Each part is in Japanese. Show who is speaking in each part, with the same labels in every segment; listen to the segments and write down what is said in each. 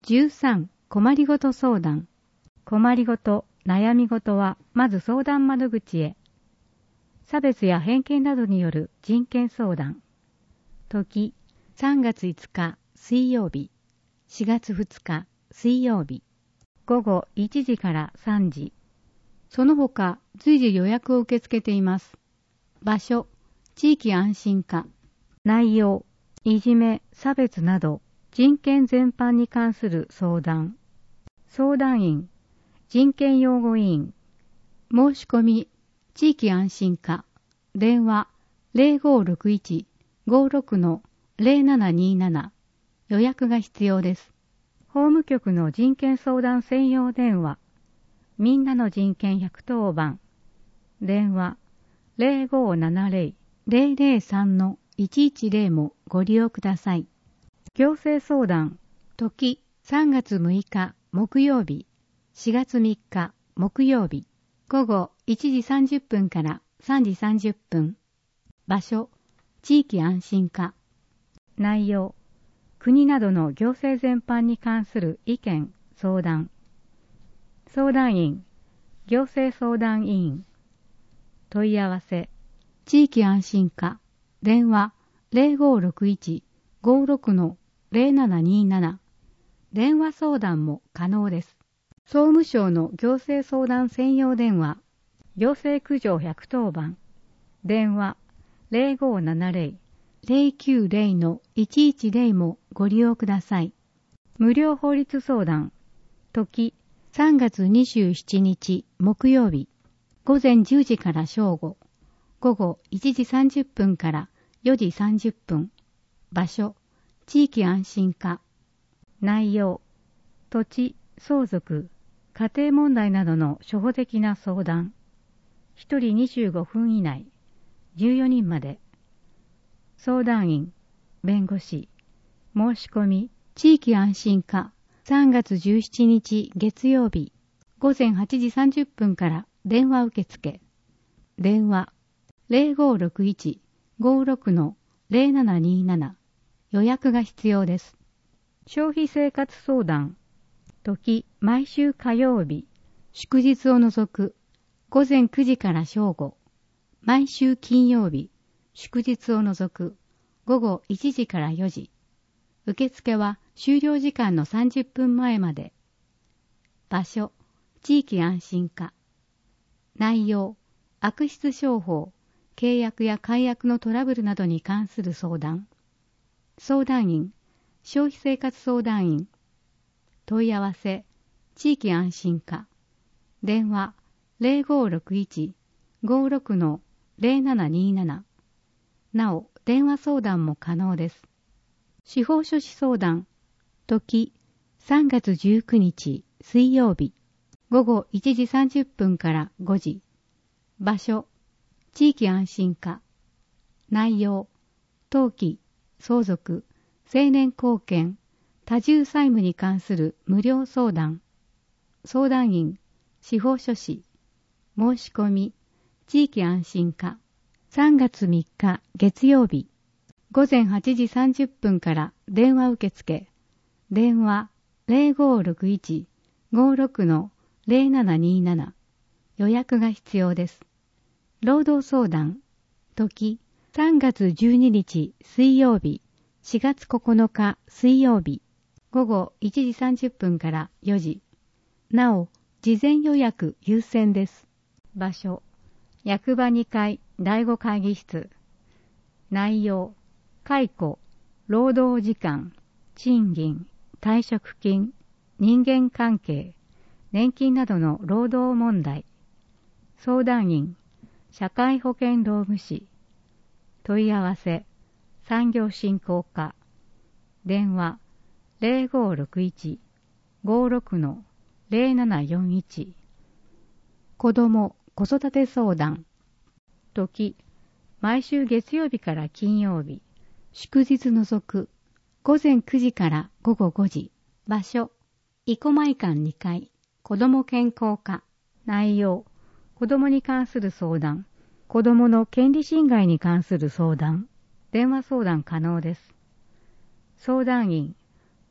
Speaker 1: 13、困りごと相談。困りごと、悩みごとは、まず相談窓口へ。差別や偏見などによる人権相談。時、3月5日水曜日、4月2日水曜日、午後1時から3時。その他、随時予約を受け付けています。場所、地域安心課。内容、いじめ、差別など、人権全般に関する相談。相談員、人権擁護委員。申し込み、地域安心課。電話、0561-56-0727。予約が必要です。法務局の人権相談専用電話。みんなの人権110番。電話、0570-003-110もご利用ください。行政相談、時3月6日木曜日、4月3日木曜日、午後1時30分から3時30分。場所、地域安心課。内容、国などの行政全般に関する意見、相談。相談員、行政相談委員。問い合わせ、地域安心課。電話、0561-56-0727。電話相談も可能です。総務省の行政相談専用電話、行政苦情110番。電話、0570-090-110もご利用ください。無料法律相談、時3月27日木曜日、午前10時から正午、午後1時30分から4時30分。場所、地域安心課。内容、土地、相続、家庭問題などの初歩的な相談。1人25分以内、14人まで。相談員、弁護士。申し込み、地域安心課。3月17日月曜日、午前8時30分から電話受付。電話、0561-56-0727。予約が必要です。消費生活相談。時、毎週火曜日、祝日を除く、午前9時から正午。毎週金曜日、祝日を除く、午後1時から4時。受付は終了時間の30分前まで。場所、地域安心課。内容、悪質商法、契約や解約のトラブルなどに関する相談。相談員、消費生活相談員。問い合わせ、地域安心課。電話、0561-56-0727。なお、電話相談も可能です。司法書士相談。時、3月19日水曜日、午後1時30分から5時。場所、地域安心課。内容、登記、相続、成年後見、多重債務に関する無料相談。相談員、司法書士。申し込み、地域安心課。3月3日月曜日、午前8時30分から電話受付。電話、0561-56-0727。予約が必要です。労働相談。時、3月12日水曜日、4月9日水曜日、午後1時30分から4時。なお、事前予約優先です。場所、役場2階第5会議室。内容、解雇、労働時間、賃金、退職金、人間関係、年金などの労働問題。相談員、社会保険労務士。問い合わせ、産業振興課。電話、0561-56-0741。子ども・子育て相談。時、毎週月曜日から金曜日、祝日除く、午前9時から午後5時。場所、生駒館2階、子ども健康課。内容、子どもに関する相談、子どもの権利侵害に関する相談。電話相談可能です。相談員、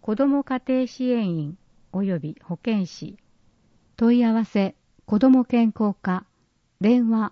Speaker 1: 子ども家庭支援員及び保健師。問い合わせ子ども健康課電話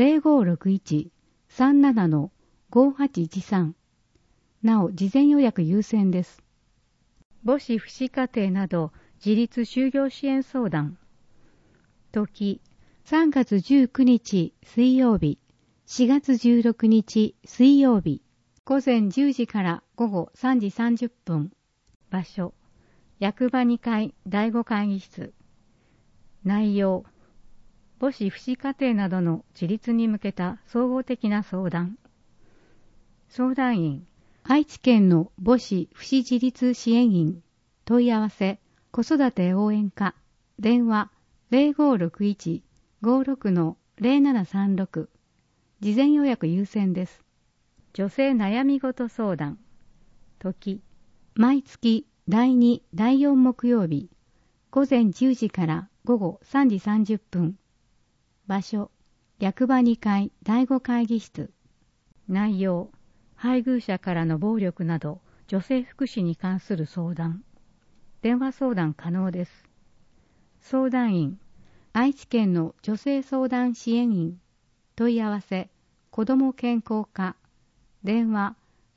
Speaker 1: 0561-37-5813。なお事前予約優先です。母子父子家庭など自立就業支援相談。時3月19日水曜日、4月16日水曜日、午前10時から午後3時30分。場所、役場2階第5会議室。内容、母子父子家庭などの自立に向けた総合的な相談。相談員、愛知県の母子父子自立支援員。問い合わせ、子育て応援課。電話、0561-56-0736。事前予約優先です。女性悩み事相談。時、毎月第2、第4木曜日、午前10時から午後3時30分。場所、役場2階第5会議室。内容、配偶者からの暴力など女性福祉に関する相談。電話相談可能です。相談員、愛知県の女性相談支援員。問い合わせ、子ども健康課。電話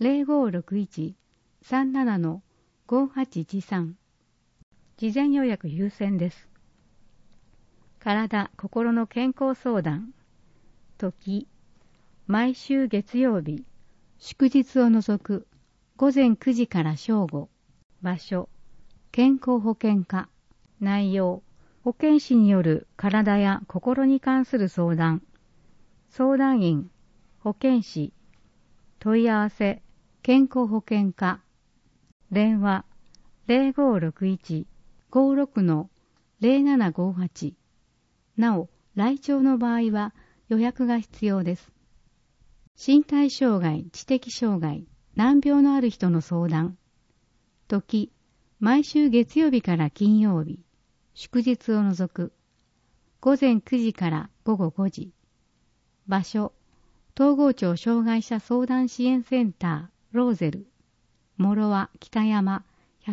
Speaker 1: 0561-37-5813。事前予約優先です。体・心の健康相談。時、毎週月曜日、祝日を除く午前9時から正午。場所、健康保険課。内容、保健師による体や心に関する相談。相談員、保健師。問い合わせ、健康保険課。電話、0561-56-0758。なお、来庁の場合は予約が必要です。身体障害、知的障害、難病のある人の相談。時、毎週月曜日から金曜日、祝日を除く。午前9時から午後5時。場所、東郷町障害者相談支援センター、ローゼル。諸和北山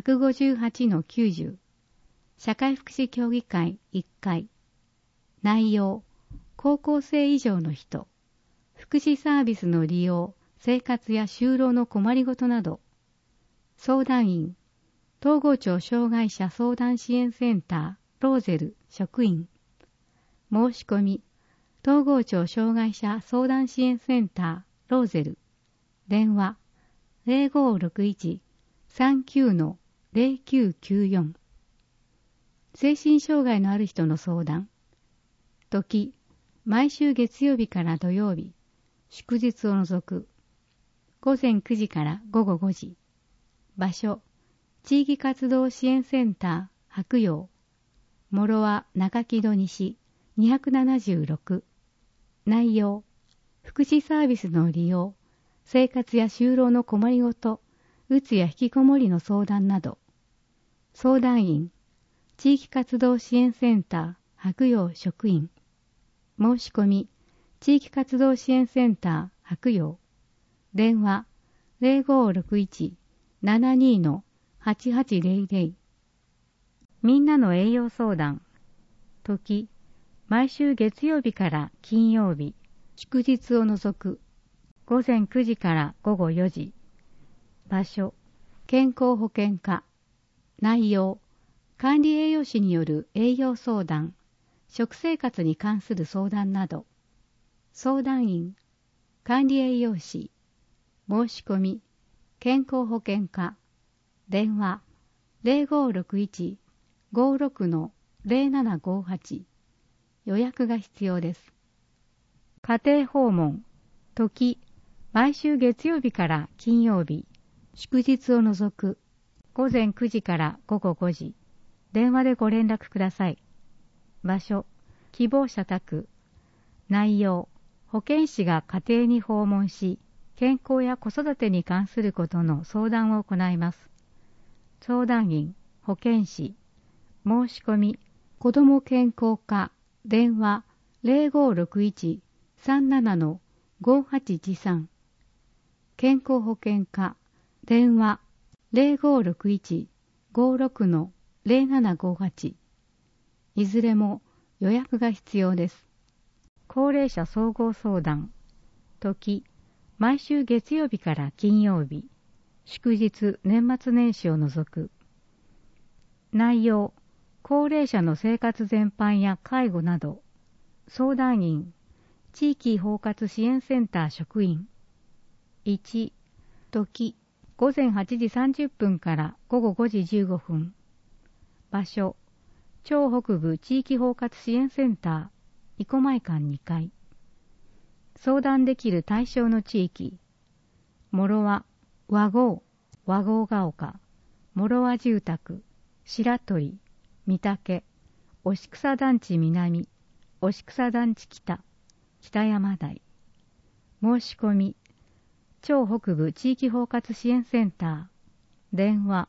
Speaker 1: 158-90。社会福祉協議会1階。内容、高校生以上の人。福祉サービスの利用、生活や就労の困りごとなど。相談員、東郷町障害者相談支援センター、ローゼル職員。申し込み、東郷町障害者相談支援センター、ローゼル。電話、0561-39-0994。精神障害のある人の相談。時、毎週月曜日から土曜日、祝日を除く。午前9時から午後5時。場所、地域活動支援センター、白陽。諸和中木戸西276。内容、福祉サービスの利用、生活や就労の困りごと、うつや引きこもりの相談など。相談員、地域活動支援センター、白陽職員。申し込み、地域活動支援センター、白陽。電話、0561-72-8800。みんなの栄養相談。時、毎週月曜日から金曜日、祝日を除く。午前9時から午後4時。場所、健康保険課。内容、管理栄養士による栄養相談、食生活に関する相談など。相談員、管理栄養士。申し込み、健康保険課。電話、0561-56-0758。予約が必要です。家庭訪問。時、毎週月曜日から金曜日、祝日を除く。午前9時から午後5時。電話でご連絡ください。場所、希望者宅。内容、保健師が家庭に訪問し、健康や子育てに関することの相談を行います。相談員、保健師。申し込み、子ども健康課。電話、0561-37-5813。健康保険課。電話、0561-37-5813。 56-0758。いずれも予約が必要です。高齢者総合相談。時、毎週月曜日から金曜日。祝日、年末年始を除く。内容、高齢者の生活全般や介護など。相談員、地域包括支援センター職員。1、時、午前8時30分から午後5時15分。場所、超北部地域包括支援センター、生駒館2階。相談できる対象の地域。諸和、和合、和合が丘、諸和住宅、白鳥、御嶽、押草団地南、押草団地北、北山台。申し込み、超北部地域包括支援センター、電話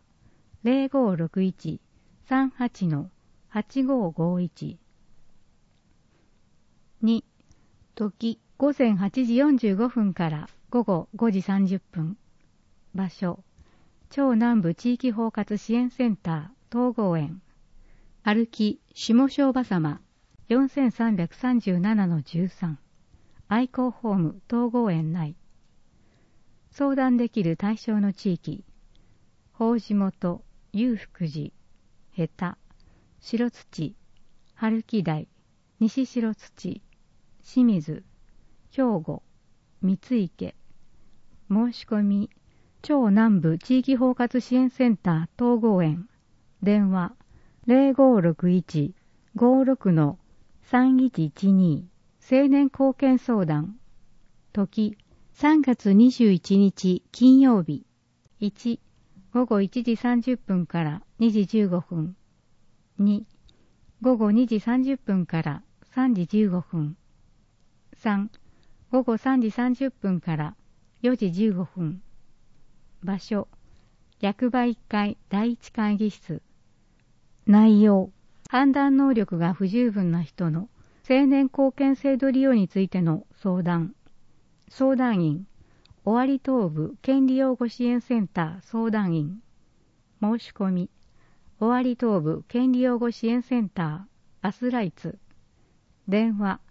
Speaker 1: 0561-38-8551。2、時、午前8時45分から午後5時30分。場所、超南部地域包括支援センター、東郷園。歩き、下庄場様、4337-13。愛好ホーム、東郷園内。相談できる対象の地域。法地元、裕福寺、下田、白土、春木台、西白土、清水、兵庫、三池。申し込み、超南部地域包括支援センター東郷園。電話 0561-56-3112。青年貢献相談。時、3月21日金曜日。1、午後1時30分から2時15分。2、午後2時30分から3時15分。3、午後3時30分から4時15分。場所、役場1階第1会議室。内容、判断能力が不十分な人の青年貢献制度利用についての相談。相談員、尾張東部権利擁護支援センター相談員。申し込み、尾張東部権利擁護支援センターアスライツ。電話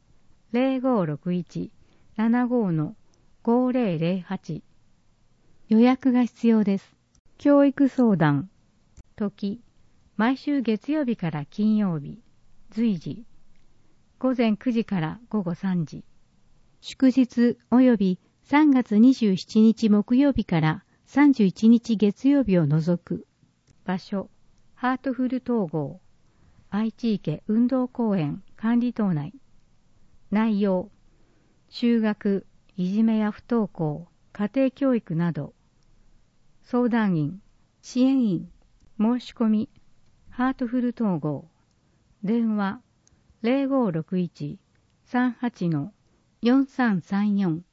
Speaker 1: 0561-75-5008。予約が必要です。教育相談。時、毎週月曜日から金曜日。随時。午前9時から午後3時。祝日及び3月27日木曜日から31日月曜日を除く。場所、ハートフル統合。愛知池運動公園管理棟内。内容、就学、いじめや不登校、家庭教育など。相談員、支援員。申し込み、ハートフル統合。電話 0561-38-4334。